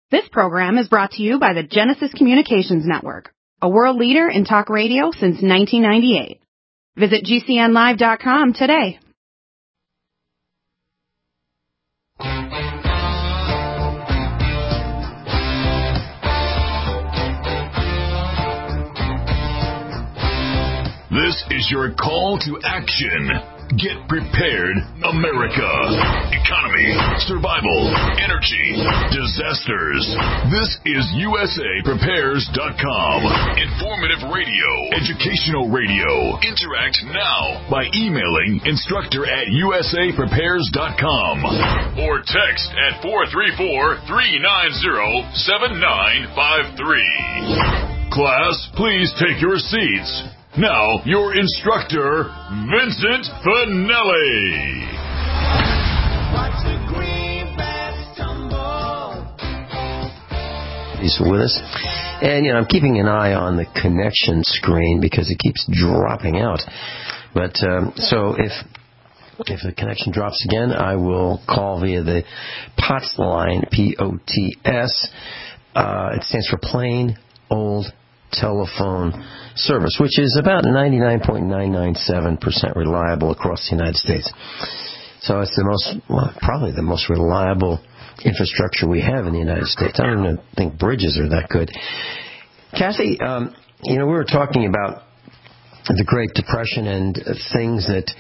This program is brought to you by the Genesis Communications Network, a world leader in talk radio since 1998. Visit GCNlive.com today. This is your call to action. Get prepared, America. Economy, survival, energy, disasters. This is USAPrepares.com. Informative radio, educational radio. Interact now by emailing instructor@USAPrepares.com or text at 434-390-7953. Class, please take your seats. Now, your instructor, Vincent Finelli. Watch the greenbacks tumble. He's with us. And, I'm keeping an eye on the connection screen because it keeps dropping out. But, so if the connection drops again, I will call via the POTS line, P-O-T-S. It stands for Plain Old Telephone Service, which is about 99.997% reliable across the United States. So it's probably the most reliable infrastructure we have in the United States. I don't even think bridges are that good. Kathy, we were talking about the Great Depression and things that,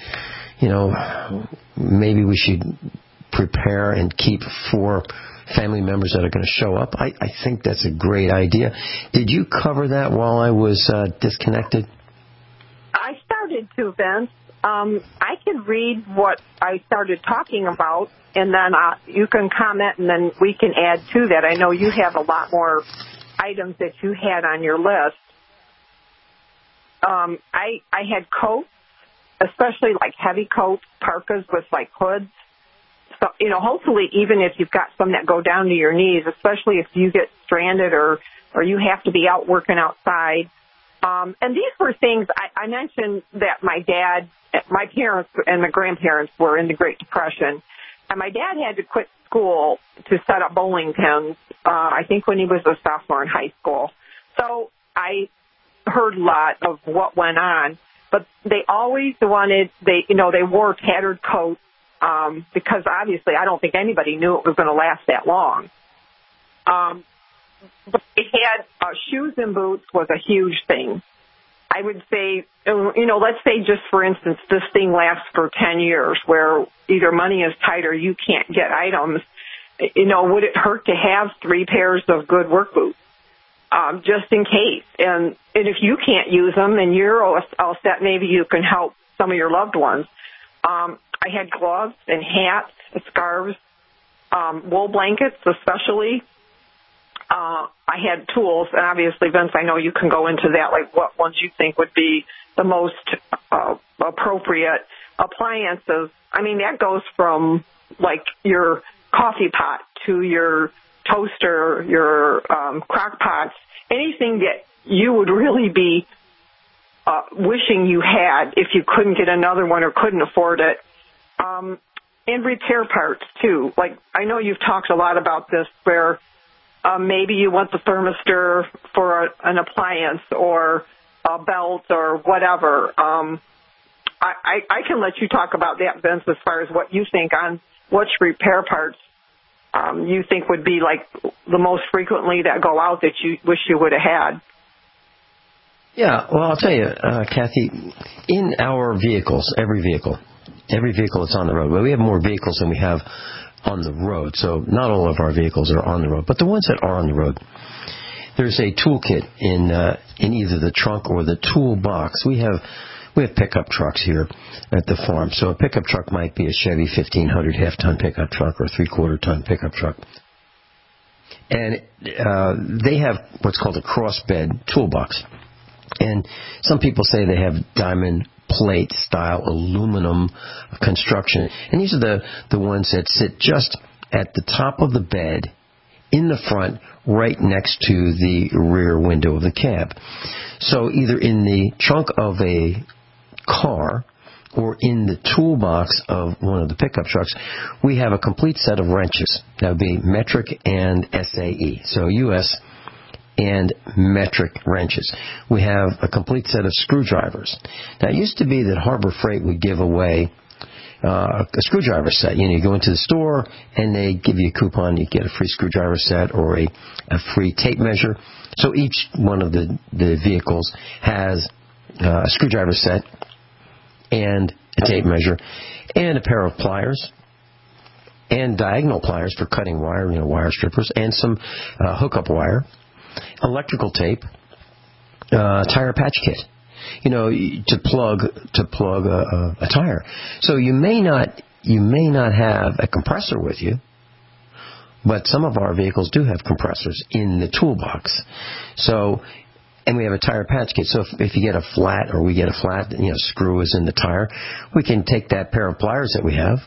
maybe we should prepare and keep for family members that are going to show up. I think that's a great idea. Did you cover that while I was disconnected? I started to, Vince. I can read what I started talking about, and then you can comment, and then we can add to that. I know you have a lot more items that you had on your list. I had coats, especially like heavy coats, parkas with like hoods. So, hopefully even if you've got some that go down to your knees, especially if you get stranded or you have to be out working outside. And these were things, I mentioned that my dad, my parents and my grandparents were in the Great Depression. And my dad had to quit school to set up bowling pins, I think when he was a sophomore in high school. So I heard a lot of what went on. But they always wanted, they wore tattered coats. Because obviously I don't think anybody knew it was going to last that long. But they had shoes and boots was a huge thing. I would say, let's say just for instance, this thing lasts for 10 years where either money is tight or you can't get items. Would it hurt to have 3 pairs of good work boots? Just in case. And if you can't use them and you're all set, maybe you can help some of your loved ones. I had gloves and hats, scarves, wool blankets especially. I had tools, and obviously, Vince, I know you can go into that, like what ones you think would be the most appropriate appliances. I mean, that goes from, like, your coffee pot to your toaster, your crock pots, anything that you would really be wishing you had if you couldn't get another one or couldn't afford it. And repair parts, too. Like, I know you've talked a lot about this where maybe you want the thermistor for an appliance or a belt or whatever. I can let you talk about that, Vince, as far as what you think on which repair parts you think would be, like, the most frequently that go out that you wish you would have had. Yeah, well, I'll tell you, Kathy, in our vehicles, every vehicle that's on the road, well, we have more vehicles than we have on the road, so not all of our vehicles are on the road, but the ones that are on the road, there's a toolkit in either the trunk or the toolbox. We have pickup trucks here at the farm, so a pickup truck might be a Chevy 1500 half-ton pickup truck or a three-quarter-ton pickup truck. And they have what's called a crossbed toolbox. And some people say they have diamond plate style aluminum construction. And these are the ones that sit just at the top of the bed in the front, right next to the rear window of the cab. So either in the trunk of a car or in the toolbox of one of the pickup trucks, we have a complete set of wrenches. That would be metric and SAE, so U.S. and metric wrenches. We have a complete set of screwdrivers. Now, it used to be that Harbor Freight would give away a screwdriver set. You go into the store and they give you a coupon. You get a free screwdriver set or a free tape measure. So each one of the vehicles has a screwdriver set and a tape measure and a pair of pliers and diagonal pliers for cutting wire, wire strippers, and some hookup wire, electrical tape, tire patch kit, to plug a tire. So you may not have a compressor with you, but some of our vehicles do have compressors in the toolbox. So, and we have a tire patch kit. So if you get a flat, or we get a flat, screw is in the tire, we can take that pair of pliers that we have,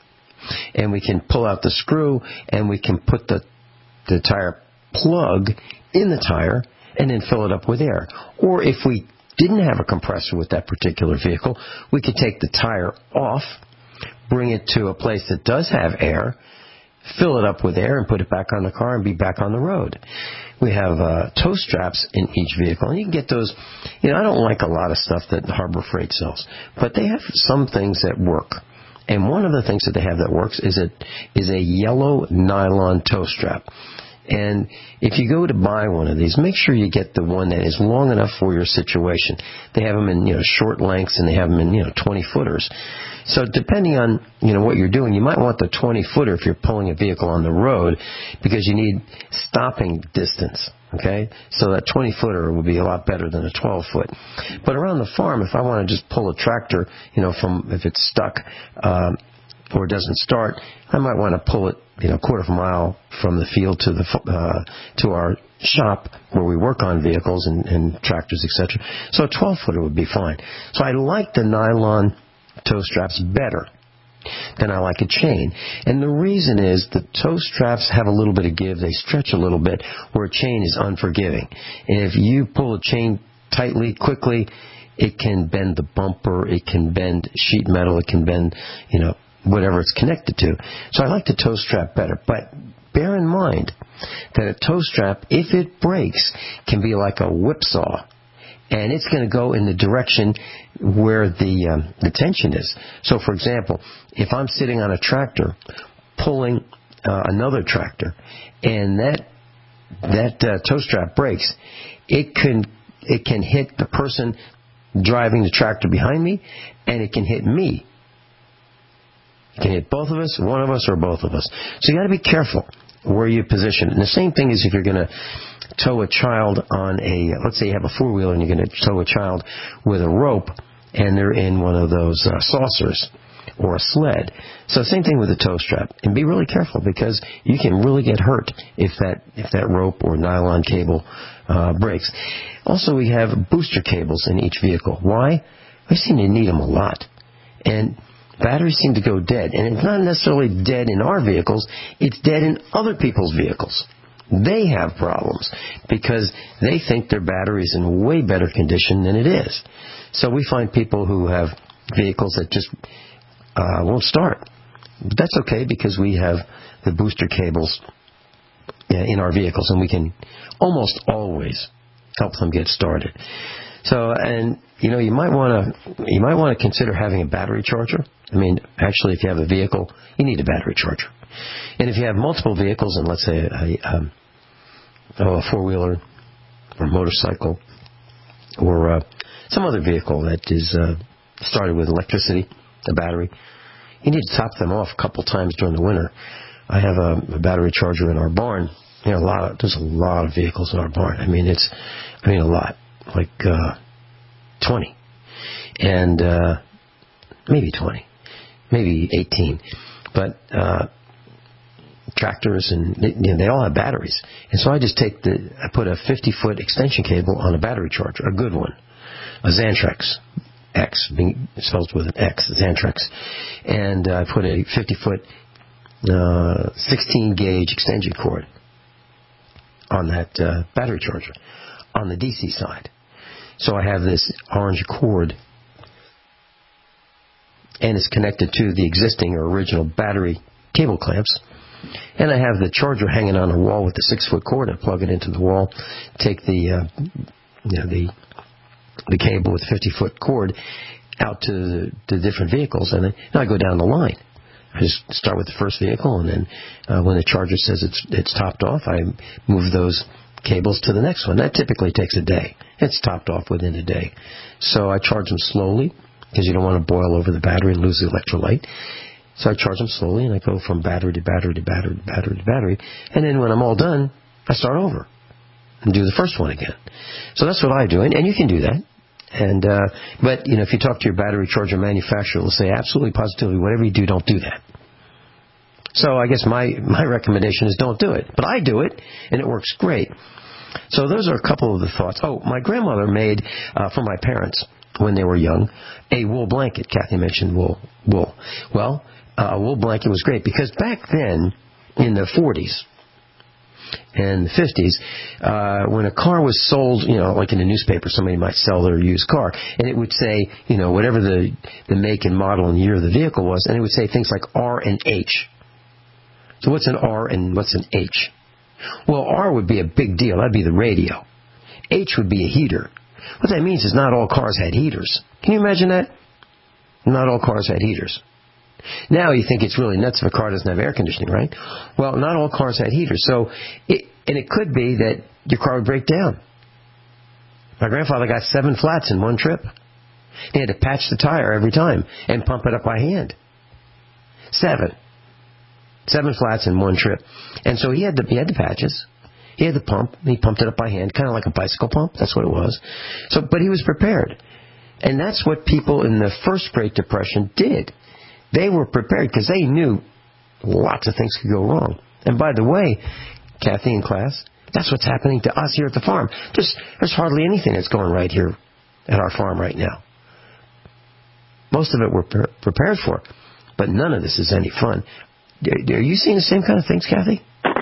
and we can pull out the screw, and we can put the tire plug in the tire, and then fill it up with air. Or if we didn't have a compressor with that particular vehicle, we could take the tire off, bring it to a place that does have air, fill it up with air, and put it back on the car and be back on the road. We have tow straps in each vehicle, and you can get those. I don't like a lot of stuff that Harbor Freight sells, but they have some things that work. And one of the things that they have that works is a yellow nylon tow strap. And if you go to buy one of these, make sure you get the one that is long enough for your situation. They have them in short lengths, and they have them in 20-footers. So depending on what you're doing, you might want the 20-footer if you're pulling a vehicle on the road, because you need stopping distance. Okay, so that 20-footer would be a lot better than a 12-foot. But around the farm, if I want to just pull a tractor, from if it's stuck or it doesn't start, I might want to pull it, quarter of a mile from the field to our shop where we work on vehicles and tractors, etc. So a 12-footer would be fine. So I like the nylon tow straps better than I like a chain. And the reason is the tow straps have a little bit of give. They stretch a little bit, where a chain is unforgiving. And if you pull a chain tightly, quickly, it can bend the bumper, it can bend sheet metal, it can bend, whatever it's connected to. So I like the tow strap better. But bear in mind that a tow strap, if it breaks, can be like a whipsaw. And it's going to go in the direction where the tension is. So, for example, if I'm sitting on a tractor pulling another tractor, and that tow strap breaks, it can hit the person driving the tractor behind me, and it can hit me. It can hit both of us, one of us, or both of us. So you got to be careful where you position it. And the same thing is if you're going to tow a child on let's say you have a four-wheeler and you're going to tow a child with a rope, and they're in one of those saucers or a sled. So same thing with the tow strap. And be really careful, because you can really get hurt if that rope or nylon cable breaks. Also, we have booster cables in each vehicle. Why? We seem to need them a lot. And batteries seem to go dead. And it's not necessarily dead in our vehicles. It's dead in other people's vehicles. They have problems because they think their battery is in way better condition than it is. So we find people who have vehicles that just won't start. But that's okay, because we have the booster cables in our vehicles, and we can almost always help them get started. So, and you might want to consider having a battery charger. I mean, actually, if you have a vehicle, you need a battery charger. And if you have multiple vehicles, and let's say a four-wheeler or motorcycle or some other vehicle that is started with electricity, a battery, you need to top them off a couple times during the winter. I have a battery charger in our barn. There's a lot of vehicles in our barn. I mean, a lot, like 20, and maybe 20, maybe 18, but tractors, and they all have batteries. And so I just I put a 50-foot extension cable on a battery charger, a good one, a Xantrex X, being spelled with an X, Xantrex, and I put a 50-foot 16-gauge extension cord on that battery charger on the DC side. So I have this orange cord and it's connected to the existing or original battery cable clamps. And I have the charger hanging on a wall with the 6-foot cord. I plug it into the wall, take the cable with 50-foot cord out to the different vehicles, and then I go down the line. I just start with the first vehicle, and then when the charger says it's topped off, I move those cables to the next one. That typically takes a day. It's topped off within a day. So I charge them slowly, because you don't want to boil over the battery and lose the electrolyte. So I charge them slowly, and I go from battery to battery to battery to battery to battery. And then when I'm all done, I start over and do the first one again. So that's what I do, and you can do that. And but if you talk to your battery charger manufacturer, they'll say absolutely positively, whatever you do, don't do that. So I guess my recommendation is don't do it. But I do it, and it works great. So those are a couple of the thoughts. Oh, my grandmother made for my parents when they were young a wool blanket. Kathy mentioned wool. Well, a wool blanket was great because back then in the 40s and the 50s, when a car was sold, like in a newspaper, somebody might sell their used car, and it would say, whatever the make and model and year of the vehicle was, and it would say things like R and H. So what's an R and what's an H? Well, R would be a big deal. That'd be the radio. H would be a heater. What that means is not all cars had heaters. Can you imagine that? Not all cars had heaters. Now you think it's really nuts if a car doesn't have air conditioning, right? Well, not all cars had heaters. So, it could be that your car would break down. My grandfather got 7 flats in one trip. He had to patch the tire every time and pump it up by hand. 7 flats in one trip. And so he had the patches. He had the pump. He pumped it up by hand, kind of like a bicycle pump. That's what it was. So, but he was prepared. And that's what people in the first Great Depression did. They were prepared because they knew lots of things could go wrong. And by the way, Kathy and class, that's what's happening to us here at the farm. There's hardly anything that's going right here at our farm right now. Most of it we're prepared for, but none of this is any fun. Are you seeing the same kind of things, Kathy?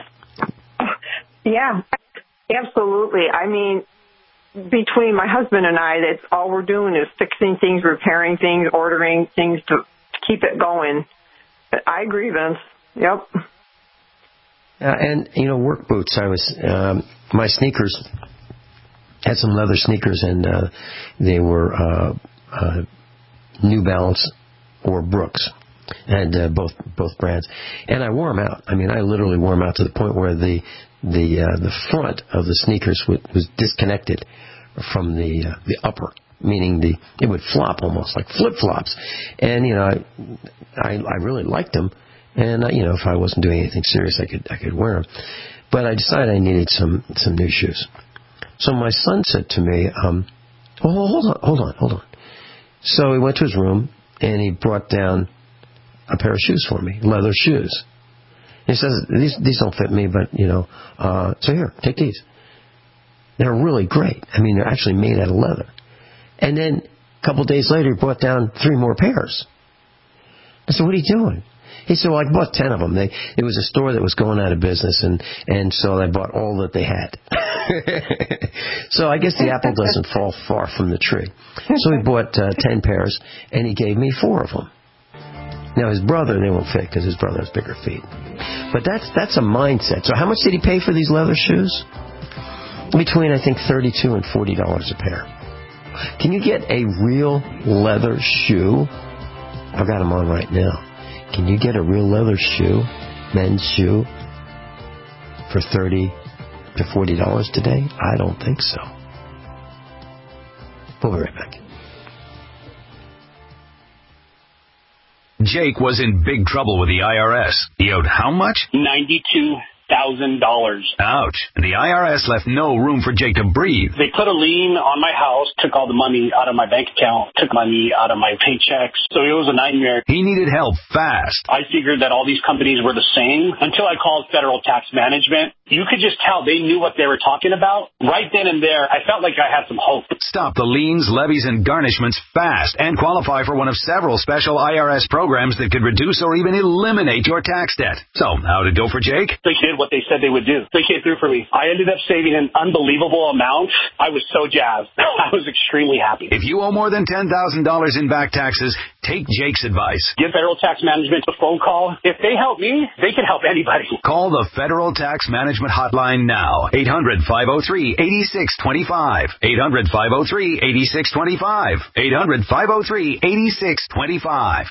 Yeah, absolutely. I mean, between my husband and I, that's all we're doing is fixing things, repairing things, ordering things to keep it going. I agree, Vince. Yep. And work boots. I was my sneakers had some leather sneakers, and they were New Balance or Brooks, and both brands. And I wore them out. I mean, I literally wore them out to the point where the front of the sneakers was disconnected from the upper, meaning it would flop almost like flip-flops. And I really liked them, and if I wasn't doing anything serious, I could wear them. But I decided I needed some new shoes. So my son said to me, hold on. So he went to his room and he brought down a pair of shoes for me, leather shoes. He says, these don't fit me, but, so here, take these. They're really great. I mean, they're actually made out of leather. And then a couple of days later, he brought down 3 more pairs. I said, what are you doing? He said, well, I bought 10 of them. It was a store that was going out of business, and so I bought all that they had. So I guess the apple doesn't fall far from the tree. So he bought 10 pairs, and he gave me 4 of them. Now, his brother, they won't fit because his brother has bigger feet. But that's a mindset. So how much did he pay for these leather shoes? Between, I think, $32 and $40 a pair. Can you get a real leather shoe? I've got them on right now. Can you get a real leather shoe, men's shoe, for $30 to $40 today? I don't think so. We'll be right back. Jake was in big trouble with the IRS. He owed how much? $92,000. Ouch. And the IRS left no room for Jake to breathe. They put a lien on my house, took all the money out of my bank account, took money out of my paychecks. So it was a nightmare. He needed help fast. I figured that all these companies were the same until I called Federal Tax Management. You could just tell they knew what they were talking about. Right then and there, I felt like I had some hope. Stop the liens, levies, and garnishments fast and qualify for one of several special IRS programs that could reduce or even eliminate your tax debt. So, how'd it go for Jake? They did what what they said they would do. They came through for me. I ended up saving an unbelievable amount. I was so jazzed. I was extremely happy. If you owe more than $10,000 in back taxes, take Jake's advice. Give Federal Tax Management a phone call. If they help me, they can help anybody. Call the Federal Tax Management Hotline now. 800-503-8625. 800-503-8625. 800-503-8625.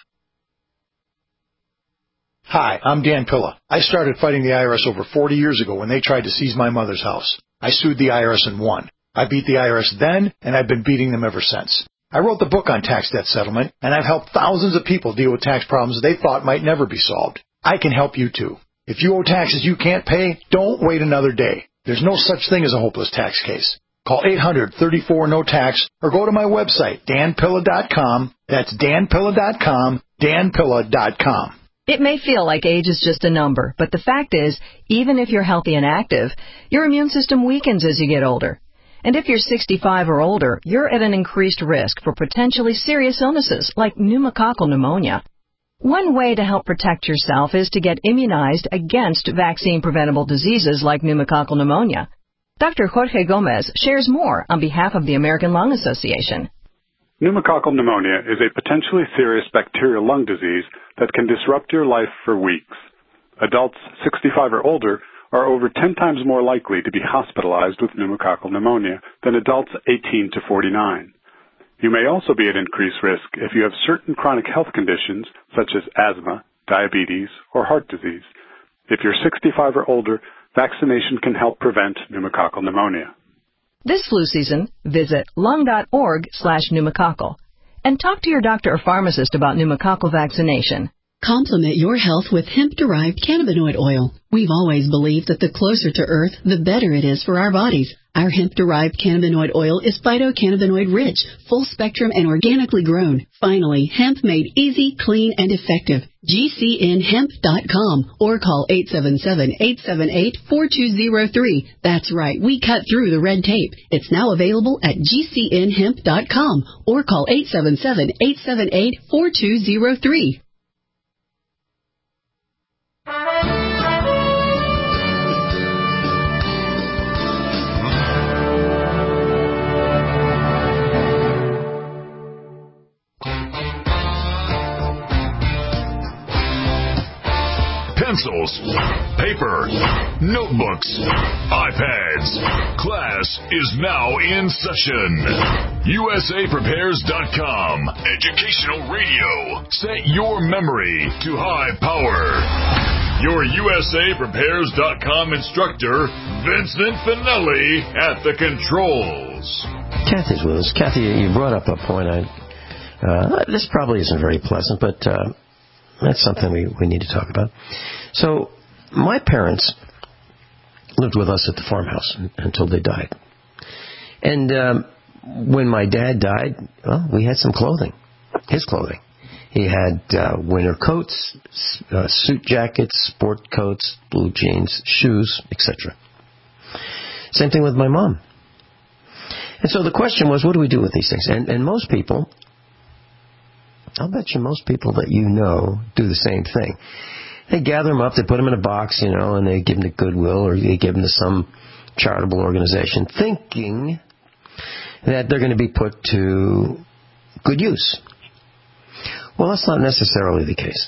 Hi, I'm Dan Pilla. I started fighting the IRS over 40 years ago when they tried to seize my mother's house. I sued the IRS and won. I beat the IRS then, and I've been beating them ever since. I wrote the book on tax debt settlement, and I've helped thousands of people deal with tax problems they thought might never be solved. I can help you too. If you owe taxes you can't pay, don't wait another day. There's no such thing as a hopeless tax case. Call 800-34-NO-TAX or go to my website, danpilla.com. That's danpilla.com, danpilla.com. It may feel like age is just a number, but the fact is, even if you're healthy and active, your immune system weakens as you get older. And if you're 65 or older, you're at an increased risk for potentially serious illnesses like pneumococcal pneumonia. One way to help protect yourself is to get immunized against vaccine-preventable diseases like pneumococcal pneumonia. Dr. Jorge Gomez shares more on behalf of the American Lung Association. Pneumococcal pneumonia is a potentially serious bacterial lung disease that can disrupt your life for weeks. Adults 65 or older are over 10 times more likely to be hospitalized with pneumococcal pneumonia than adults 18 to 49. You may also be at increased risk if you have certain chronic health conditions such as asthma, diabetes, or heart disease. If you're 65 or older, vaccination can help prevent pneumococcal pneumonia. This flu season, visit lung.org/pneumococcal and talk to your doctor or pharmacist about pneumococcal vaccination. Complement your health with hemp-derived cannabinoid oil. We've always believed that the closer to Earth, the better it is for our bodies. Our hemp-derived cannabinoid oil is phytocannabinoid-rich, full-spectrum, and organically grown. Finally, hemp made easy, clean, and effective. GCNhemp.com or call 877-878-4203. That's right, we cut through the red tape. It's now available at GCNhemp.com or call 877-878-4203. Pencils, paper, notebooks, iPads. Class is now in session. USAPrepares.com. Educational radio. Set your memory to high power. Your USAPrepares.com instructor, Vincent Finelli, at the controls. Kathy's with us. Kathy, you brought up a point. This probably isn't very pleasant, but that's something we need to talk about. So, my parents lived with us at the farmhouse until they died. And when my dad died, well, we had some clothing, his clothing. He had winter coats, suit jackets, sport coats, blue jeans, shoes, etc. Same thing with my mom. And so the question was, what do we do with these things? And most people, I'll bet you most people that you know do the same thing. They gather them up, they put them in a box, and they give them to Goodwill or they give them to some charitable organization, thinking that they're going to be put to good use. Well, that's not necessarily the case.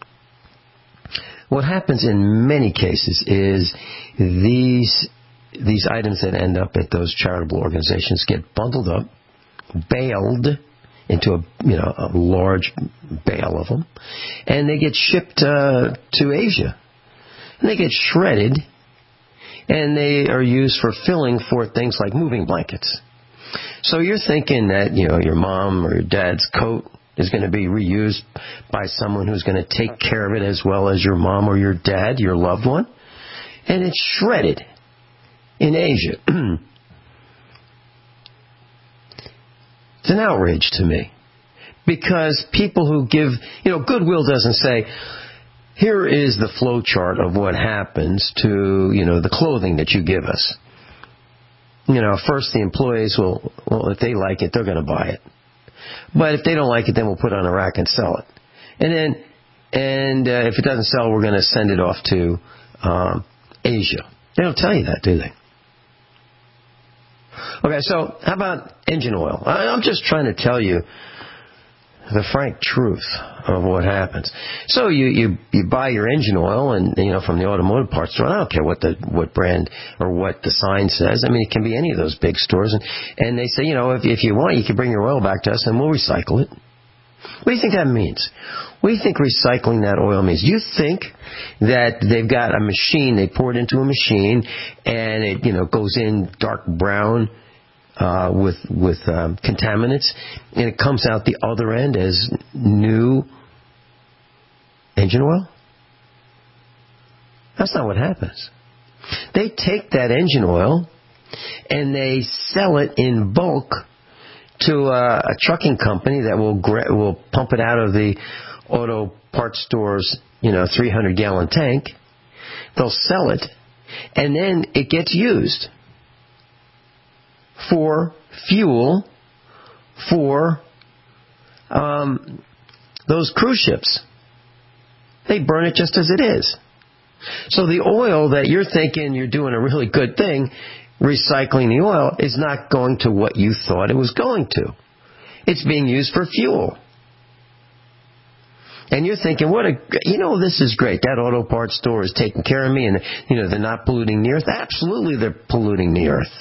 What happens in many cases is these items that end up at those charitable organizations get bundled up, baled into a large bale of them, and they get shipped to Asia. And they get shredded, and they are used for filling for things like moving blankets. So you're thinking that, your mom or your dad's coat is going to be reused by someone who's going to take care of it as well as your mom or your dad, your loved one, and it's shredded in Asia. It's an outrage to me, because people who give, Goodwill doesn't say, here is the flow chart of what happens to, the clothing that you give us. First the employees will, if they like it, they're going to buy it. But if they don't like it, then we'll put it on a rack and sell it. And if it doesn't sell, we're going to send it off to Asia. They don't tell you that, do they? Okay, so how about engine oil? I'm just trying to tell you the frank truth of what happens. So you buy your engine oil and from the automotive parts store. I don't care what brand or what the sign says. I mean, it can be any of those big stores, and they say, if you want, you can bring your oil back to us and we'll recycle it. What do you think that means? What do you think recycling that oil means? You think that they've got a machine, they pour it into a machine, and it goes in dark brown with contaminants, and it comes out the other end as new engine oil? That's not what happens. They take that engine oil and they sell it in bulk to a trucking company that will pump it out of the auto parts store's 300-gallon tank. They'll sell it, and then it gets used for fuel for those cruise ships. They burn it just as it is. So the oil that you're thinking you're doing a really good thing, recycling the oil, is not going to what you thought it was going to. It's being used for fuel. And you're thinking, this is great. That auto parts store is taking care of me, and they're not polluting the earth. Absolutely, they're polluting the earth.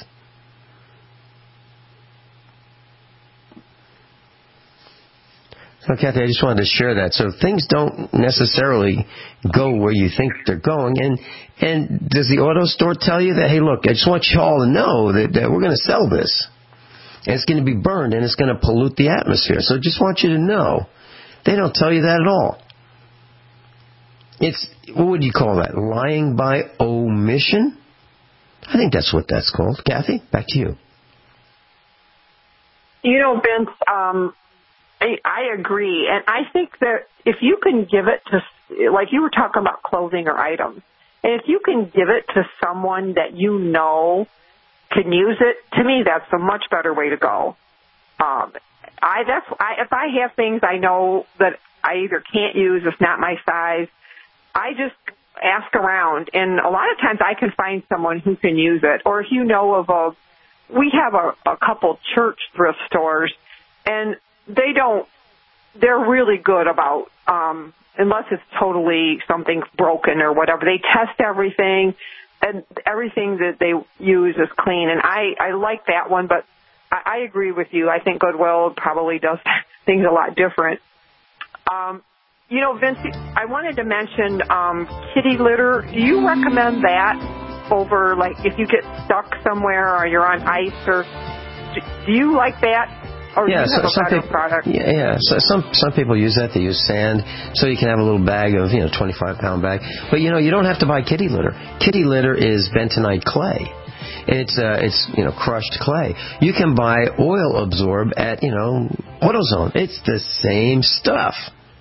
So, Kathy, I just wanted to share that. So things don't necessarily go where you think they're going. And does the auto store tell you that, hey, look, I just want you all to know that we're going to sell this. And it's going to be burned, and it's going to pollute the atmosphere. So I just want you to know. They don't tell you that at all. It's, what would you call that? Lying by omission? I think that's what that's called. Kathy, back to you. Vince, I agree. And I think that if you can give it to, like you were talking about clothing or items, and if you can give it to someone that can use it, to me, that's a much better way to go. If I have things I know that I either can't use, it's not my size, I just ask around. And a lot of times I can find someone who can use it. Or if you know we have a couple church thrift stores, and they're really good about, unless it's totally something broken or whatever, they test everything, and everything that they use is clean. And I like that one, but I agree with you. I think Goodwill probably does things a lot different. Vince, I wanted to mention kitty litter. Do you recommend that over, like, if you get stuck somewhere or you're on ice, or do you like that? Or do you have a better product? Yeah. So some people use that. They use sand, so you can have a little bag of 25-pound bag. But you don't have to buy kitty litter. Kitty litter is bentonite clay. It's crushed clay. You can buy Oil Absorb at AutoZone. It's the same stuff.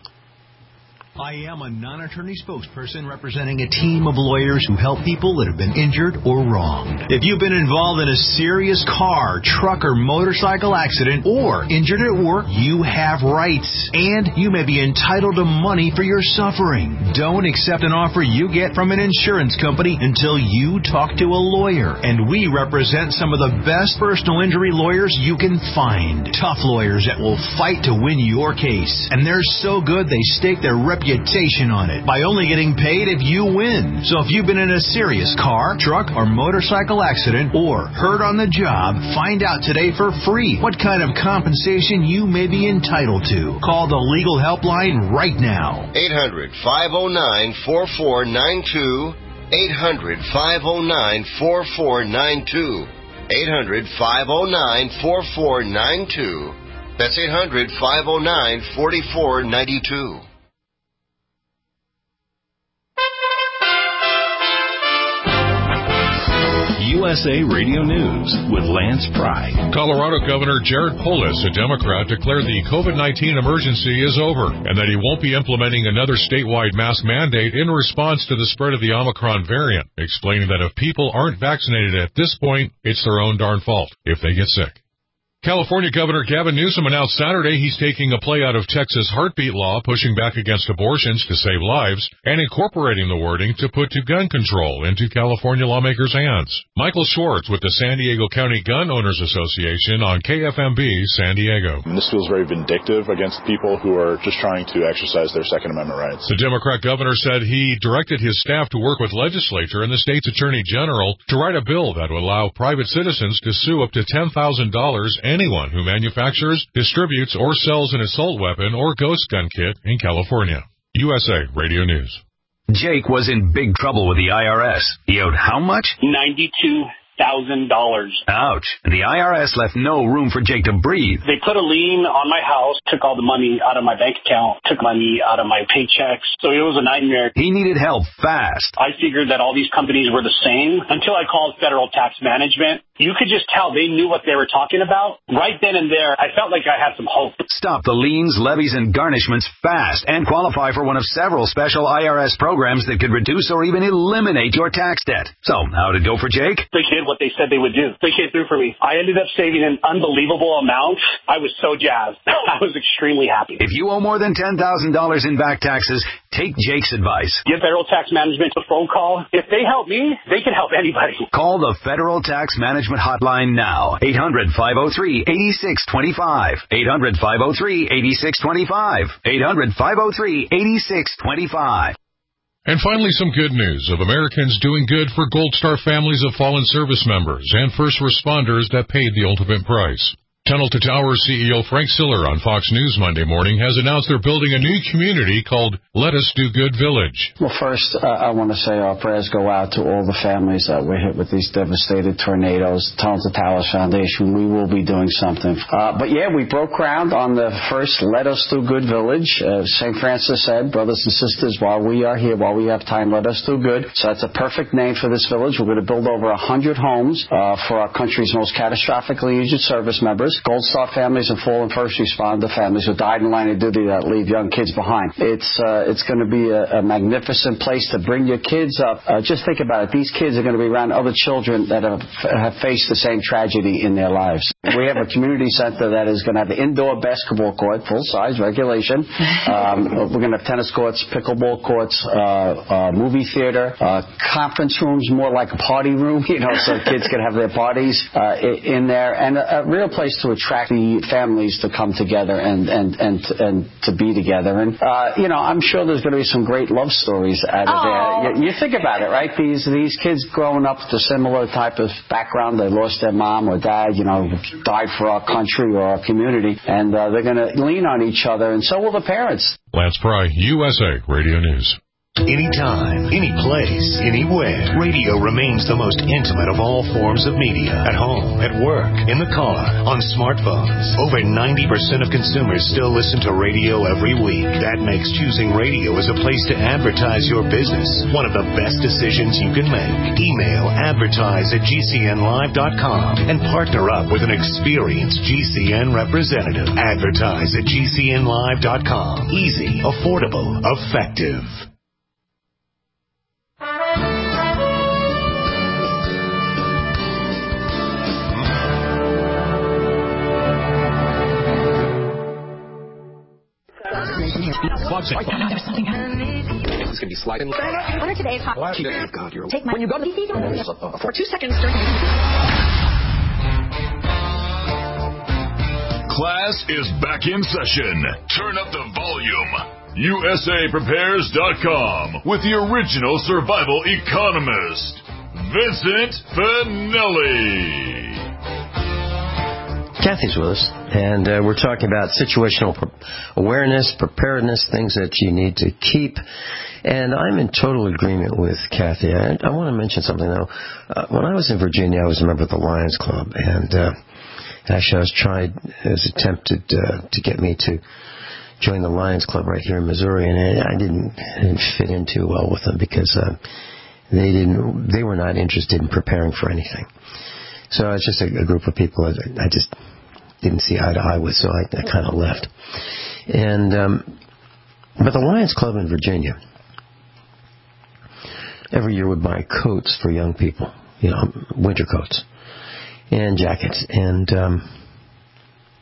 I am a non-attorney spokesperson representing a team of lawyers who help people that have been injured or wronged. If you've been involved in a serious car, truck, or motorcycle accident, or injured at work, you have rights, and you may be entitled to money for your suffering. Don't accept an offer you get from an insurance company until you talk to a lawyer. And we represent some of the best personal injury lawyers you can find. Tough lawyers that will fight to win your case. And they're so good they stake their reputation on it by only getting paid if you win. So if you've been in a serious car, truck, or motorcycle accident, or hurt on the job, find out today for free what kind of compensation you may be entitled to. Call the legal helpline right now. 800-509-4492. 800-509-4492. 800-509-4492. That's 800-509-4492. USA Radio News with Lance Pry. Colorado Governor Jared Polis, a Democrat, declared the COVID-19 emergency is over and that he won't be implementing another statewide mask mandate in response to the spread of the Omicron variant, explaining that if people aren't vaccinated at this point, it's their own darn fault if they get sick. California Governor Gavin Newsom announced Saturday he's taking a play out of Texas' heartbeat law, pushing back against abortions to save lives, and incorporating the wording to put to gun control into California lawmakers' hands. Michael Schwartz with the San Diego County Gun Owners Association on KFMB San Diego. This feels very vindictive against people who are just trying to exercise their Second Amendment rights. The Democrat governor said he directed his staff to work with legislature and the state's attorney general to write a bill that would allow private citizens to sue up to $10,000 anyone who manufactures, distributes, or sells an assault weapon or ghost gun kit in California. USA Radio News. Jake was in big trouble with the IRS. He owed how much? $92,000. Ouch. The IRS left no room for Jake to breathe. They put a lien on my house, took all the money out of my bank account, took money out of my paychecks. So it was a nightmare. He needed help fast. I figured that all these companies were the same until I called Federal Tax Management. You could just tell they knew what they were talking about. Right then and there, I felt like I had some hope. Stop the liens, levies, and garnishments fast and qualify for one of several special IRS programs that could reduce or even eliminate your tax debt. So, how'd it go for Jake? They did what they said they would do. They came through for me. I ended up saving an unbelievable amount. I was so jazzed. I was extremely happy. If you owe more than $10,000 in back taxes, take Jake's advice. Give Federal Tax Management a phone call. If they help me, they can help anybody. Call the Federal Tax Management Hotline now. 800-503-8625. 800-503-8625. 800-503-8625. And finally, some good news of Americans doing good for Gold Star families of fallen service members and first responders that paid the ultimate price. Tunnel to Towers CEO Frank Siller on Fox News Monday morning has announced they're building a new community called Let Us Do Good Village. Well, first, I want to say our prayers go out to all the families that were hit with these devastated tornadoes. Tunnel to Towers Foundation, we will be doing something. But yeah, we broke ground on the first Let Us Do Good Village. St. Francis said, brothers and sisters, while we are here, while we have time, let us do good. So that's a perfect name for this village. We're going to build over 100 homes for our country's most catastrophically injured service members. Gold Star families and fallen first responder families who died in line of duty that leave young kids behind. It's going to be a magnificent place to bring your kids up. Just think about it. These kids are going to be around other children that have faced the same tragedy in their lives. We have a community center that is going to have an indoor basketball court, full size, regulation. We're going to have tennis courts, pickleball courts, movie theater, conference rooms, more like a party room, so kids can have their parties in there, and a real place to attract the families to come together and to be together. And I'm sure there's going to be some great love stories out of there. You think about it, right? These kids growing up with a similar type of background, they lost their mom or dad, died for our country or our community, and they're going to lean on each other, and so will the parents. Lance Pry, USA Radio News. Anytime, any place, anywhere, radio remains the most intimate of all forms of media. At home, at work, in the car, on smartphones. Over 90% of consumers still listen to radio every week. That makes choosing radio as a place to advertise your business one of the best decisions you can make. Email advertise@gcnlive.com and partner up with an experienced GCN representative. Advertise@gcnlive.com. Easy, affordable, effective. There's something happening. This could be sliding. Winner today's hot. Oh, God, you're... Take my... When you go to... For 2 seconds during... Class is back in session. Turn up the volume. USAPrepares.com with the original survival economist, Vincent Finelli. Kathy's with us, and we're talking about situational awareness, preparedness, things that you need to keep. And I'm in total agreement with Kathy. I want to mention something, though. When I was in Virginia, I was a member of the Lions Club, and actually it was attempted to get me to join the Lions Club right here in Missouri, and I didn't fit in too well with them because they were not interested in preparing for anything. So it's just a group of people that I just didn't see eye to eye with, so I kind of left. And but the Lions Club in Virginia every year would buy coats for young people, winter coats and jackets. And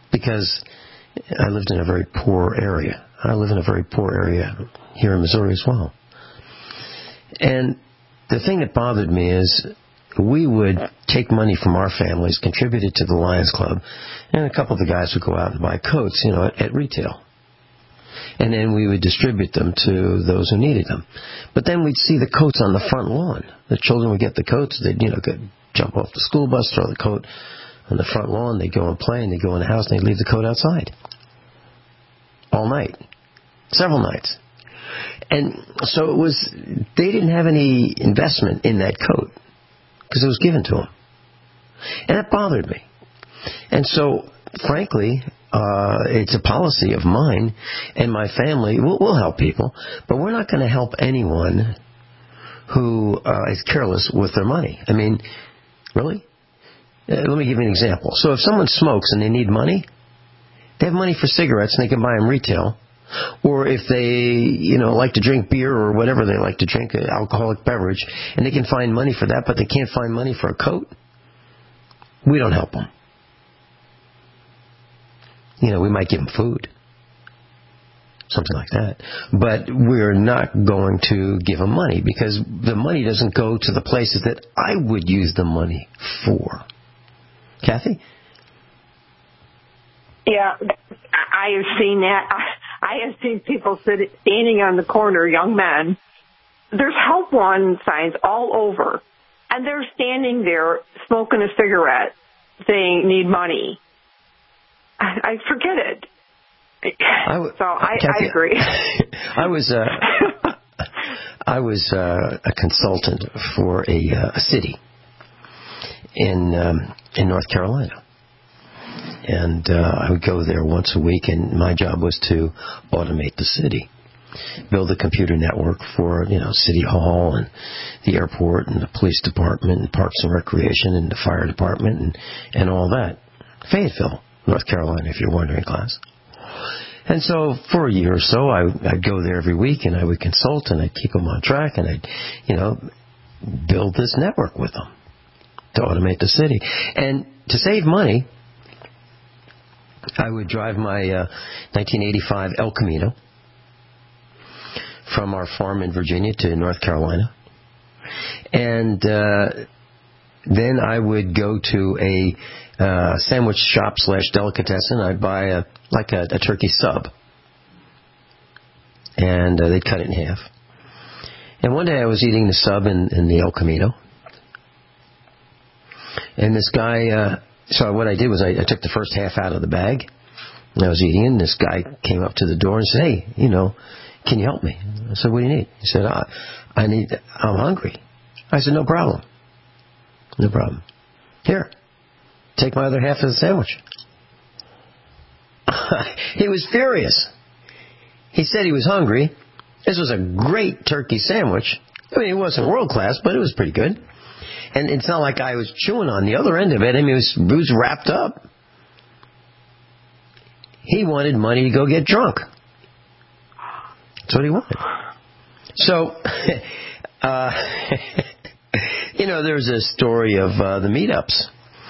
because I lived in a very poor area. I live in a very poor area here in Missouri as well. And the thing that bothered me is we would take money from our families, contribute it to the Lions Club, and a couple of the guys would go out and buy coats, at retail. And then we would distribute them to those who needed them. But then we'd see the coats on the front lawn. The children would get the coats. They'd, jump off the school bus, throw the coat on the front lawn. They'd go and play, and they'd go in the house, and they'd leave the coat outside. All night. Several nights. And so they didn't have any investment in that coat because it was given to them. And that bothered me. And so, frankly, it's a policy of mine and my family. We'll help people, but we're not going to help anyone who is careless with their money. I mean, really? Let me give you an example. So if someone smokes and they need money, they have money for cigarettes and they can buy them retail. Or if they, like to drink beer or whatever they like to drink, an alcoholic beverage, and they can find money for that, but they can't find money for a coat, we don't help them. We might give them food, something like that. But we're not going to give them money because the money doesn't go to the places that I would use the money for. Kathy? Yeah, I have seen that. I have seen people standing on the corner, young men. There's help wanted signs all over, and they're standing there smoking a cigarette saying, need money. I forget it. I agree. I was a consultant for a city in North Carolina. And I would go there once a week, and my job was to automate the city, build a computer network for, City Hall and the airport and the police department and Parks and Recreation and the fire department and all that. Fayetteville, North Carolina, if you're wondering, class. And so for a year or so, I'd go there every week, and I would consult, and I'd keep them on track, and I'd, build this network with them to automate the city. And to save money, I would drive my 1985 El Camino from our farm in Virginia to North Carolina. And then I would go to a sandwich shop / delicatessen. I'd buy a turkey sub. And they'd cut it in half. And one day I was eating the sub in the El Camino. And this guy... So what I did was I took the first half out of the bag, and I was eating it, and this guy came up to the door and said, hey, can you help me? I said, what do you need? He said, I'm hungry. I said, no problem. No problem. Here, take my other half of the sandwich. He was furious. He said he was hungry. This was a great turkey sandwich. I mean, it wasn't world class, but it was pretty good. And it's not like I was chewing on the other end of it. I mean, it was wrapped up. He wanted money to go get drunk. That's what he wanted. So, there's a story of the meetups.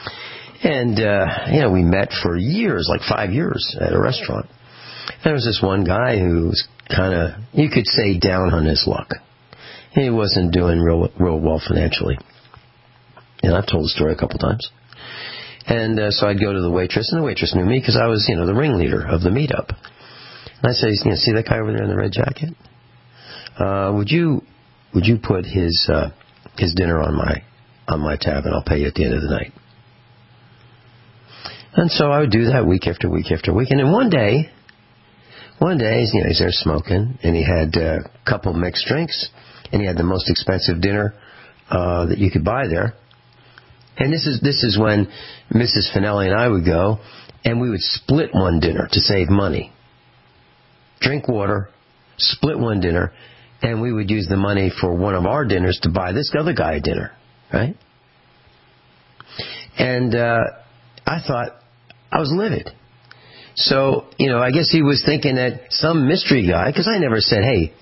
And, we met for years, like 5 years at a restaurant. There was this one guy who was kind of, you could say, down on his luck. He wasn't doing real well financially. And I've told the story a couple times. And so I'd go to the waitress, and the waitress knew me because I was, the ringleader of the meetup. And I'd say, see that guy over there in the red jacket? Would you put his dinner on my tab, and I'll pay you at the end of the night? And so I would do that week after week after week. And then one day, he's there smoking, and he had a couple mixed drinks, and he had the most expensive dinner that you could buy there. And this is when Mrs. Finelli and I would go, and we would split one dinner to save money. Drink water, split one dinner, and we would use the money for one of our dinners to buy this other guy a dinner, right? And I thought, I was livid. So, I guess he was thinking that some mystery guy, because I never said, hey,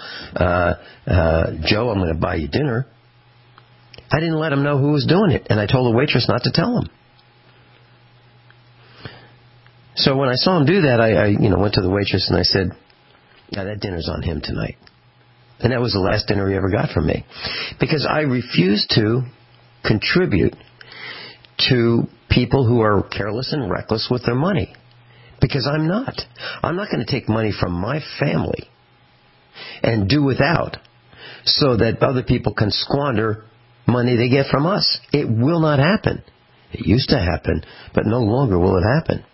Joe, I'm going to buy you dinner. I didn't let him know who was doing it, and I told the waitress not to tell him. So when I saw him do that, I went to the waitress and I said, "Yeah, that dinner's on him tonight." And that was the last dinner he ever got from me. Because I refuse to contribute to people who are careless and reckless with their money. Because I'm not. I'm not going to take money from my family and do without so that other people can squander money they get from us. It will not happen. It used to happen, but no longer will it happen.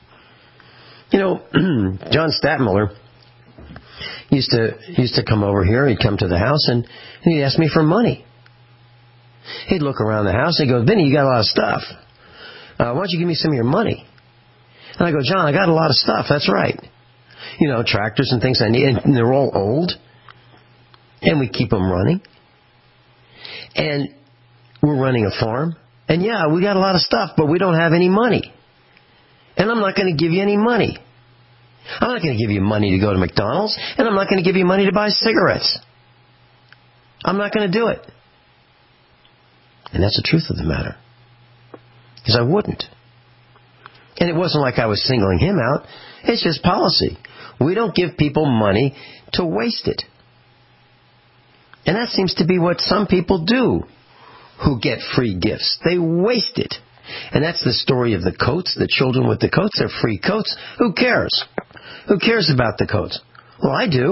John Stadtmiller used to come over here. He'd come to the house and he'd ask me for money. He'd look around the house and he'd go, "Vinny, you got a lot of stuff. Why don't you give me some of your money?" And I go, "John, I got a lot of stuff. That's right. Tractors and things I need. And they're all old. And we keep them running. And we're running a farm. And yeah, we got a lot of stuff, but we don't have any money. And I'm not going to give you any money. I'm not going to give you money to go to McDonald's. And I'm not going to give you money to buy cigarettes. I'm not going to do it." And that's the truth of the matter. Because I wouldn't. And it wasn't like I was singling him out. It's just policy. We don't give people money to waste it. And that seems to be what some people do who get free gifts. They waste it. And that's the story of the coats, the children with the coats. They're free coats. Who cares? Who cares about the coats? Well, I do.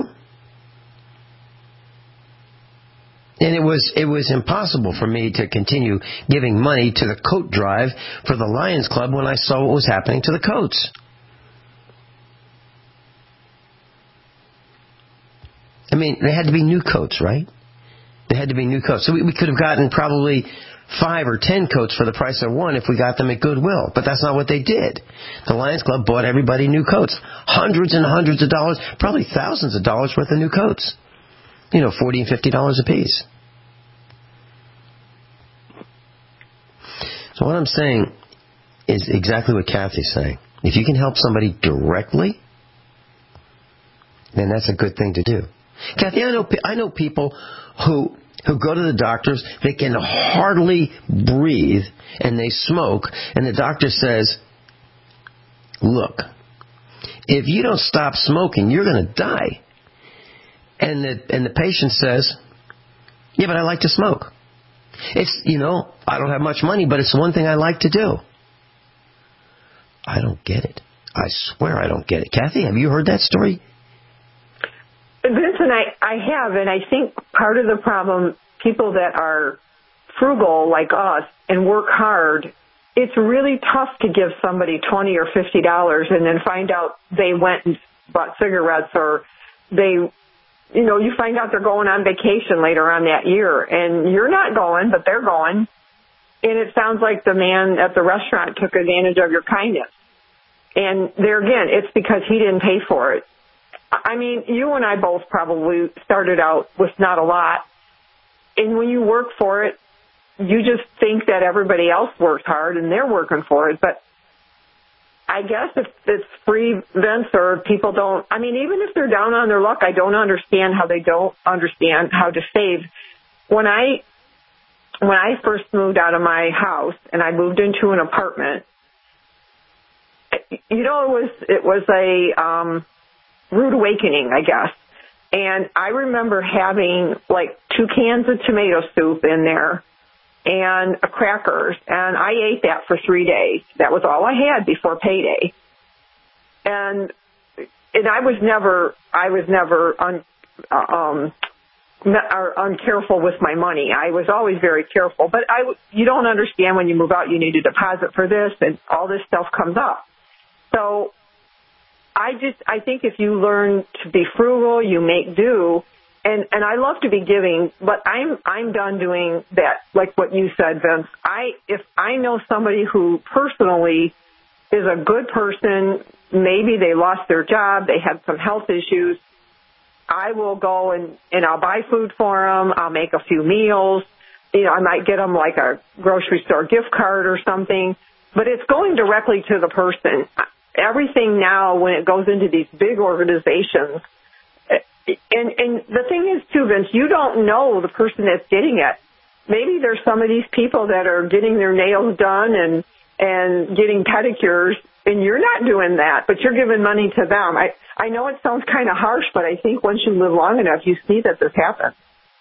And it was impossible for me to continue giving money to the coat drive for the Lions Club when I saw what was happening to the coats. I mean, they had to be new coats, right? They had to be new coats. So we could have gotten probably 5 or 10 coats for the price of one if we got them at Goodwill. But that's not what they did. The Lions Club bought everybody new coats. Hundreds and hundreds of dollars, probably thousands of dollars worth of new coats. $40 and $50 a piece. So what I'm saying is exactly what Kathy's saying. If you can help somebody directly, then that's a good thing to do. Kathy, I know people who go to the doctors, they can hardly breathe, and they smoke, and the doctor says, "Look, if you don't stop smoking, you're going to die." And the patient says, "Yeah, but I like to smoke. It's, I don't have much money, but it's one thing I like to do." I don't get it. I swear I don't get it. Kathy, have you heard that story? Vincent, I have, and I think part of the problem, people that are frugal like us and work hard, it's really tough to give somebody $20 or $50 and then find out they went and bought cigarettes, or you find out they're going on vacation later on that year, and you're not going, but they're going. And it sounds like the man at the restaurant took advantage of your kindness. And there again, it's because he didn't pay for it. I mean, you and I both probably started out with not a lot. And when you work for it, you just think that everybody else works hard and they're working for it. But I guess if it's free, Vince, or people don't, even if they're down on their luck, I don't understand how they don't understand how to save. When I first moved out of my house and I moved into an apartment, it was a rude awakening, I guess. And I remember having like 2 cans of tomato soup in there and crackers, and I ate that for 3 days. That was all I had before payday. And I was never uncareful with my money. I was always very careful. But you don't understand when you move out, you need a deposit for this, and all this stuff comes up. So I think if you learn to be frugal, you make do. And I love to be giving, but I'm done doing that, like what you said, Vince. If I know somebody who personally is a good person, maybe they lost their job, they had some health issues, I will go and I'll buy food for them. I'll make a few meals. I might get them like a grocery store gift card or something, but it's going directly to the person. Everything now, when it goes into these big organizations, and the thing is, too, Vince, you don't know the person that's getting it. Maybe there's some of these people that are getting their nails done and and getting pedicures, and you're not doing that, but you're giving money to them. I know it sounds kind of harsh, but I think once you live long enough, you see that this happens.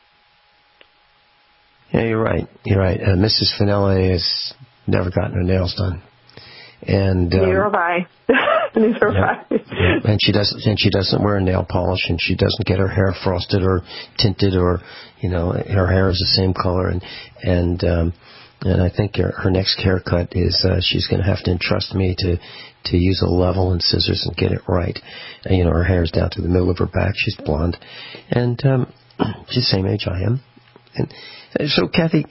Yeah, you're right. You're right. Mrs. Finelli has never gotten her nails done. And neither have I. Neither have I. Yeah. And she doesn't wear nail polish, and she doesn't get her hair frosted or tinted, or her hair is the same color. And I think her next haircut is she's going to have to entrust me to use a level and scissors and get it right. And, her hair is down to the middle of her back. She's blonde, and she's the same age I am. And so, Kathy,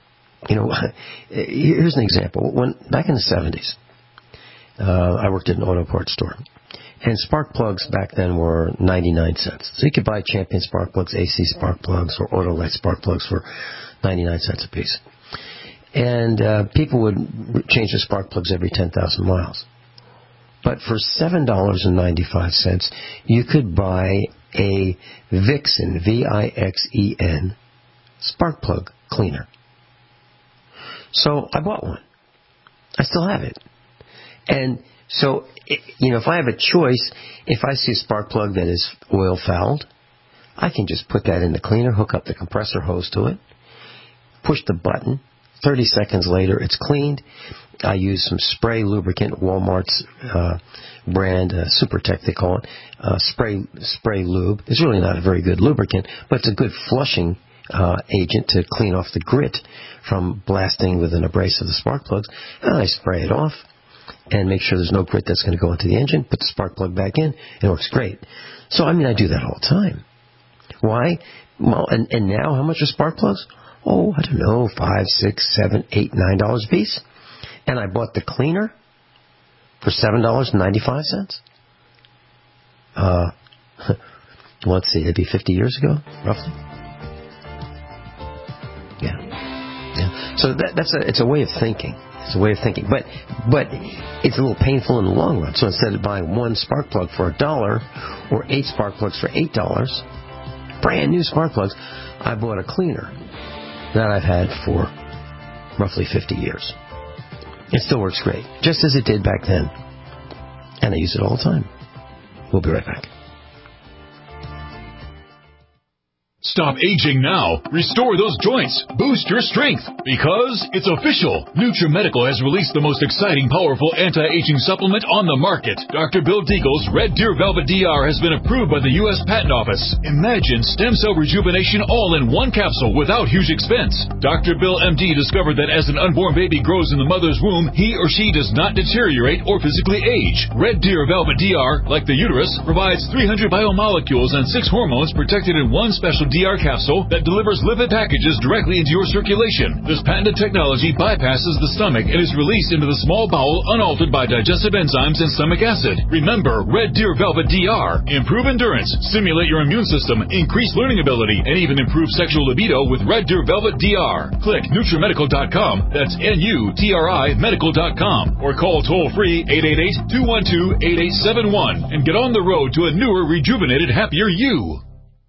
here's an example. Back in the 70s. I worked at an auto parts store. And spark plugs back then were 99 cents. So you could buy Champion spark plugs, AC spark plugs, or Autolite spark plugs for 99 cents a piece. And people would change their spark plugs every 10,000 miles. But for $7.95, you could buy a Vixen, Vixen, spark plug cleaner. So I bought one. I still have it. And so, if I have a choice, if I see a spark plug that is oil fouled, I can just put that in the cleaner, hook up the compressor hose to it, push the button. 30 seconds later, it's cleaned. I use some spray lubricant, Walmart's brand, Supertech they call it, spray lube. It's really not a very good lubricant, but it's a good flushing agent to clean off the grit from blasting with an abrasive of the spark plugs. And I spray it off and make sure there's no grit that's going to go into the engine, put the spark plug back in, it works great. So, I do that all the time. Why? Well, and now, how much are spark plugs? Oh, I don't know, $5, $6, $7, $8, $9 a piece. And I bought the cleaner for $7.95. Let's see, it'd be 50 years ago, roughly. Yeah. So it's a way of thinking. It's a way of thinking. But it's a little painful in the long run. So instead of buying one spark plug for $1 or 8 spark plugs for $8, brand new spark plugs, I bought a cleaner that I've had for roughly 50 years. It still works great, just as it did back then. And I use it all the time. We'll be right back. Stop aging now. Restore those joints. Boost your strength. Because it's official. NutriMedical has released the most exciting, powerful anti-aging supplement on the market. Dr. Bill Deagle's Red Deer Velvet DR has been approved by the U.S. Patent Office. Imagine stem cell rejuvenation all in one capsule without huge expense. Dr. Bill MD discovered that as an unborn baby grows in the mother's womb, he or she does not deteriorate or physically age. Red Deer Velvet DR, like the uterus, provides 300 biomolecules and 6 hormones protected in one special DR capsule that delivers lipid packages directly into your circulation. This patented technology bypasses the stomach and is released into the small bowel unaltered by digestive enzymes and stomach acid. Remember, Red Deer Velvet DR. Improve endurance, stimulate your immune system, increase learning ability, and even improve sexual libido with Red Deer Velvet DR. Click NutriMedical.com, that's NUTRI Medical.com, or call toll-free 888-212-8871 and get on the road to a newer, rejuvenated, happier you.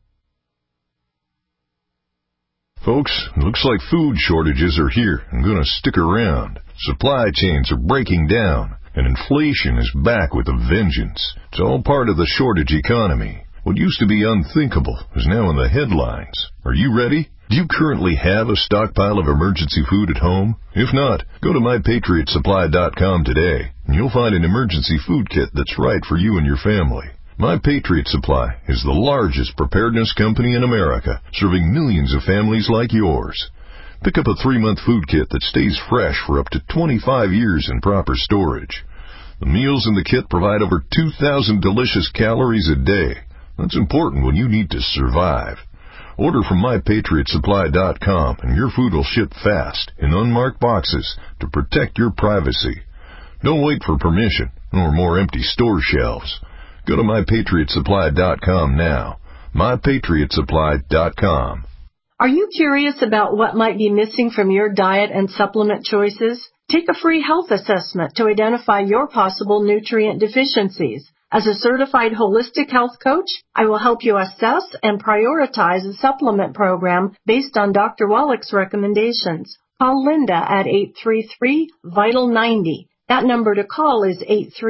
Folks, looks like food shortages are here and going to stick around. Supply chains are breaking down, and inflation is back with a vengeance. It's all part of the shortage economy. What used to be unthinkable is now in the headlines. Are you ready? Do you currently have a stockpile of emergency food at home? If not, go to MyPatriotSupply.com today, and you'll find an emergency food kit that's right for you and your family. My Patriot Supply is the largest preparedness company in America, serving millions of families like yours. Pick up a 3-month food kit that stays fresh for up to 25 years in proper storage. The meals in the kit provide over 2,000 delicious calories a day. That's important when you need to survive. Order from MyPatriotSupply.com and your food will ship fast in unmarked boxes to protect your privacy. Don't wait for permission or more empty store shelves. Go to MyPatriotSupply.com now. MyPatriotSupply.com. Are you curious about what might be missing from your diet and supplement choices? Take a free health assessment to identify your possible nutrient deficiencies. As a certified holistic health coach, I will help you assess and prioritize a supplement program based on Dr. Wallach's recommendations. call Linda at 833-VITAL-90. That number to call is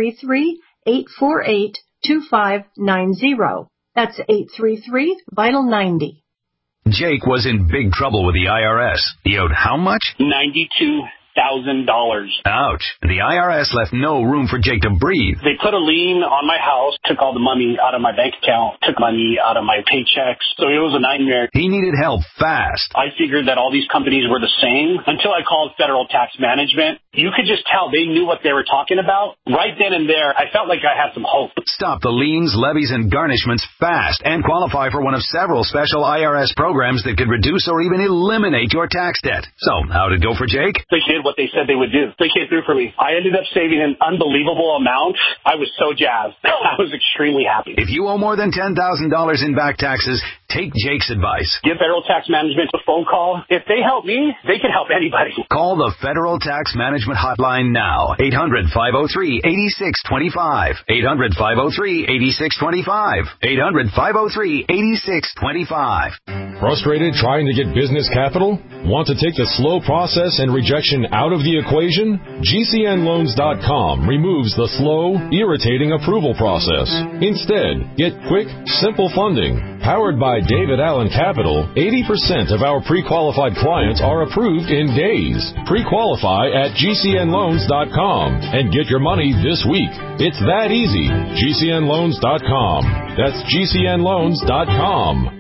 833-848-2590. That's 833-VITAL-90. Jake was in big trouble with the IRS. He owed how much? $92,000. Ouch. The IRS left no room for Jake to breathe. They put a lien on my house, took all the money out of my bank account, took money out of my paychecks. So it was a nightmare. He needed help fast. I figured that all these companies were the same until I called Federal Tax Management. You could just tell they knew what they were talking about. Right then and there, I felt like I had some hope. Stop the liens, levies, and garnishments fast and qualify for one of several special IRS programs that could reduce or even eliminate your tax debt. So, how'd it go for Jake? They did what they said they would do. They came through for me. I ended up saving an unbelievable amount. I was so jazzed. I was extremely happy. If you owe more than $10,000 in back taxes, take Jake's advice. Give Federal Tax Management a phone call. If they help me, they can help anybody. Call the Federal Tax Management Hotline now. 800-503-8625. 800-503-8625. 800-503-8625. Frustrated trying to get business capital? Want to take the slow process and rejection out of the equation? GCNloans.com removes the slow, irritating approval process. Instead, get quick, simple funding. Powered by David Allen Capital, 80% of our pre-qualified clients are approved in days. Pre-qualify at GCNloans.com and get your money this week. It's that easy. GCNloans.com. That's GCNloans.com.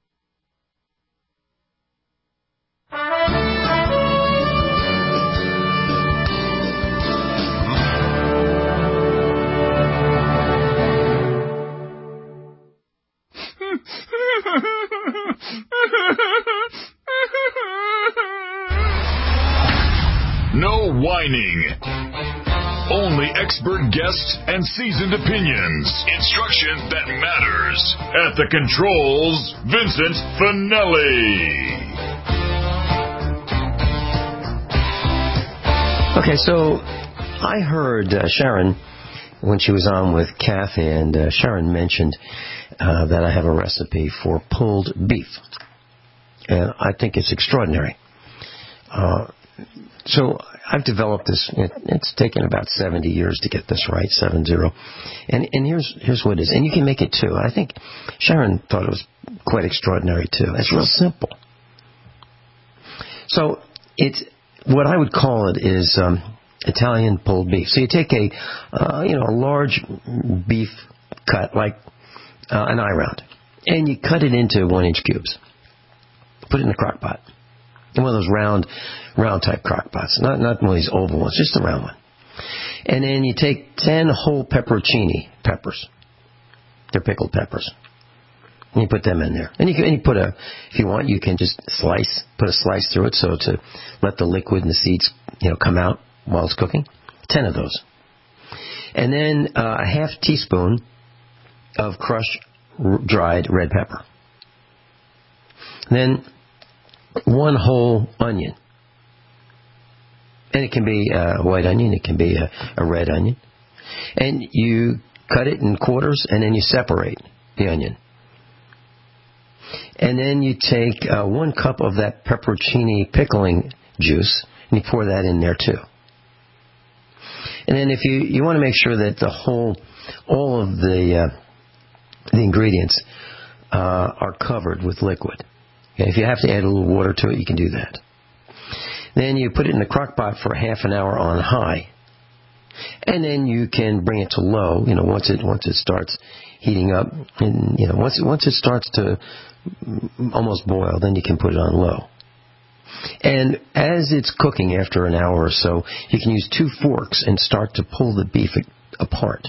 No whining. Only expert guests and seasoned opinions. Instruction that matters. At the controls, Vincent Finelli. Okay, so I heard Sharon when she was on with Kathy, and Sharon mentioned that I have a recipe for pulled beef. And I think it's extraordinary. So I've developed this. It's taken about 70 years to get this right, 70. And here's what it is. And you can make it too. I think Sharon thought it was quite extraordinary too. It's real simple. So it's what I would call it is Italian pulled beef. So you take a large beef cut like an eye round, and you cut it into 1-inch cubes. Put it in a crock pot. One of those round type crock pots. Not one of these oval ones, just a round one. And then you take 10 whole pepperoncini peppers. They're pickled peppers. And you put them in there. And you put if you want, you can just put a slice through it so to let the liquid and the seeds, come out while it's cooking. 10 of those. And then a half teaspoon of crushed dried red pepper. And then 1 whole onion. And it can be a white onion, it can be a red onion. And you cut it in quarters, and then you separate the onion. And then you take 1 cup of that pepperoncini pickling juice, and you pour that in there too. And then if you want to make sure that all of the ingredients are covered with liquid. Okay, if you have to add a little water to it, you can do that. Then you put it in the crock pot for half an hour on high. And then you can bring it to low, once it starts heating up. And, once it starts to almost boil, then you can put it on low. And as it's cooking after an hour or so, you can use 2 forks and start to pull the beef apart.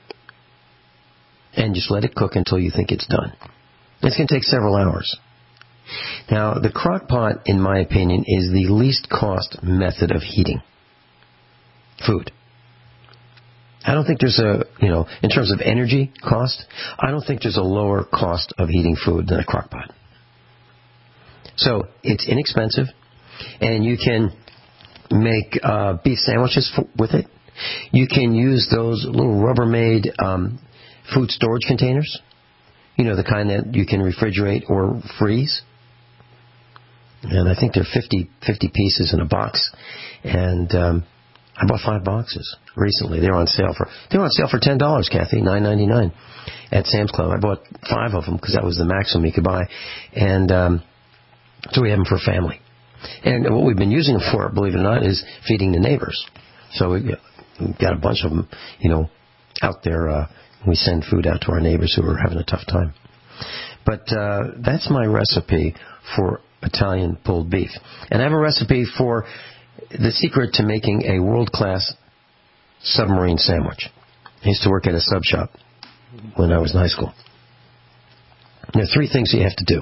And just let it cook until you think it's done. It's going to take several hours. Now, the crock pot, in my opinion, is the least cost method of heating food. I don't think there's in terms of energy cost, I don't think there's a lower cost of heating food than a crock pot. So, it's inexpensive, and you can make beef sandwiches with it. You can use those little Rubbermaid food storage containers, the kind that you can refrigerate or freeze. And I think they're 50 pieces in a box. And I bought 5 boxes recently. They were on sale for $10, Kathy, $9.99 at Sam's Club. I bought 5 of them because that was the maximum you could buy. And so we have them for family. And what we've been using them for, believe it or not, is feeding the neighbors. So we've got a bunch of them, out there. We send food out to our neighbors who are having a tough time. But that's my recipe for Italian pulled beef. And I have a recipe for the secret to making a world-class submarine sandwich. I used to work at a sub shop when I was in high school. There are 3 things you have to do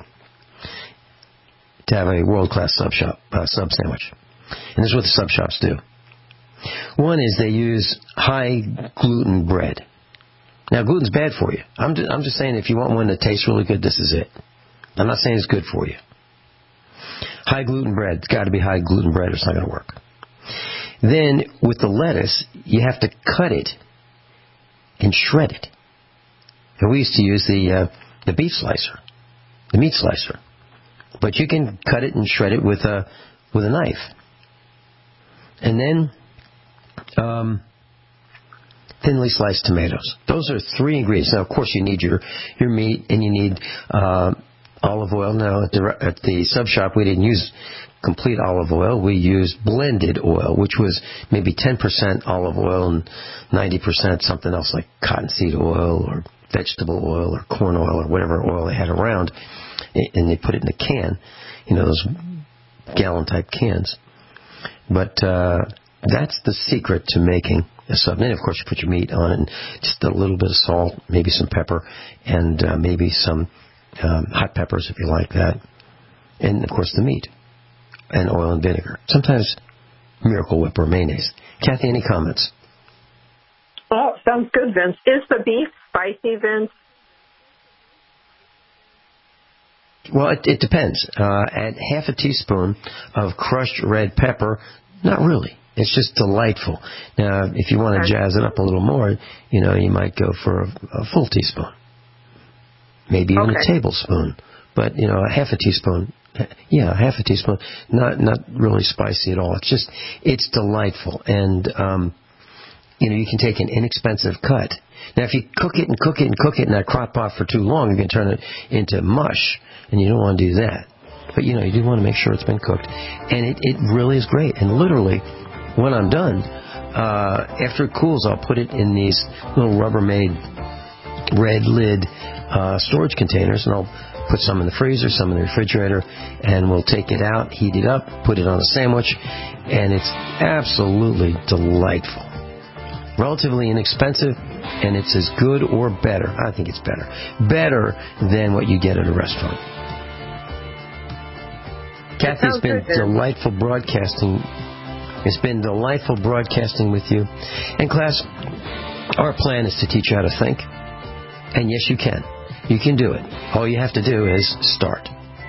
to have a world-class sub sandwich. And this is what the sub shops do. One is they use high gluten bread. Now, gluten's bad for you. I'm just saying if you want one that tastes really good, this is it. I'm not saying it's good for you. High gluten bread. It's got to be high gluten bread or it's not going to work. Then, with the lettuce, you have to cut it and shred it. And we used to use the beef slicer, the meat slicer. But you can cut it and shred it with a knife. And then thinly sliced tomatoes. Those are 3 ingredients. Now, of course, you need your meat and you need olive oil. Now, at the sub shop, we didn't use complete olive oil. We used blended oil, which was maybe 10% olive oil and 90% something else like cottonseed oil or vegetable oil or corn oil or whatever oil they had around. And they put it in a can, those gallon-type cans. But that's the secret to making a sub. And then, of course, you put your meat on it, and just a little bit of salt, maybe some pepper, and maybe some hot peppers if you like that. And, of course, the meat, and oil and vinegar. Sometimes Miracle Whip or mayonnaise. Kathy, any comments? Oh, sounds good, Vince. Is the beef spicy, Vince? Well, it depends. Add half a teaspoon of crushed red pepper. Not really. It's just delightful. Now, if you want to jazz it up a little more, you might go for a full teaspoon. Maybe even a tablespoon. But, a half a teaspoon. Yeah, half a teaspoon. Not really spicy at all. It's delightful. And, you can take an inexpensive cut. Now, if you cook it in that crock pot for too long, you can turn it into mush. And you don't want to do that. But, you do want to make sure it's been cooked. And it really is great. And literally, when I'm done, after it cools, I'll put it in these little Rubbermaid red lid storage containers. And I'll put some in the freezer, some in the refrigerator. And we'll take it out, heat it up, put it on a sandwich. And it's absolutely delightful. Relatively inexpensive. And it's as good or better. I think it's better. Better than what you get at a restaurant. Kathy, it's been delightful broadcasting. It's been delightful broadcasting with you. And class, our plan is to teach you how to think. And yes, you can. You can do it. All you have to do is start.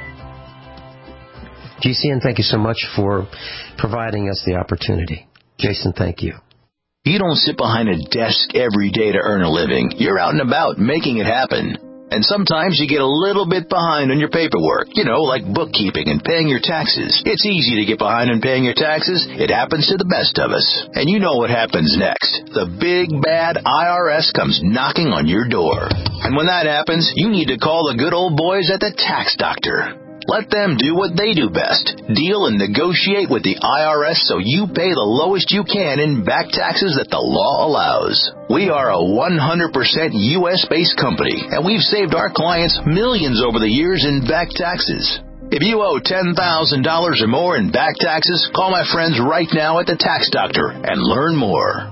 GCN, thank you so much for providing us the opportunity. Jason, thank you. You don't sit behind a desk every day to earn a living. You're out and about making it happen. And sometimes you get a little bit behind on your paperwork, like bookkeeping and paying your taxes. It's easy to get behind on paying your taxes. It happens to the best of us. And you know what happens next. The big, bad IRS comes knocking on your door. And when that happens, you need to call the good old boys at the Tax Doctor. Let them do what they do best. Deal and negotiate with the IRS so you pay the lowest you can in back taxes that the law allows. We are a 100% U.S.-based company, and we've saved our clients millions over the years in back taxes. If you owe $10,000 or more in back taxes, call my friends right now at the Tax Doctor and learn more.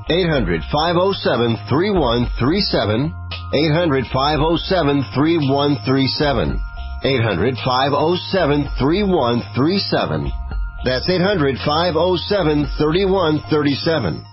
800-507-3137. 800-507-3137. 800-507-3137. That's 800-507-3137.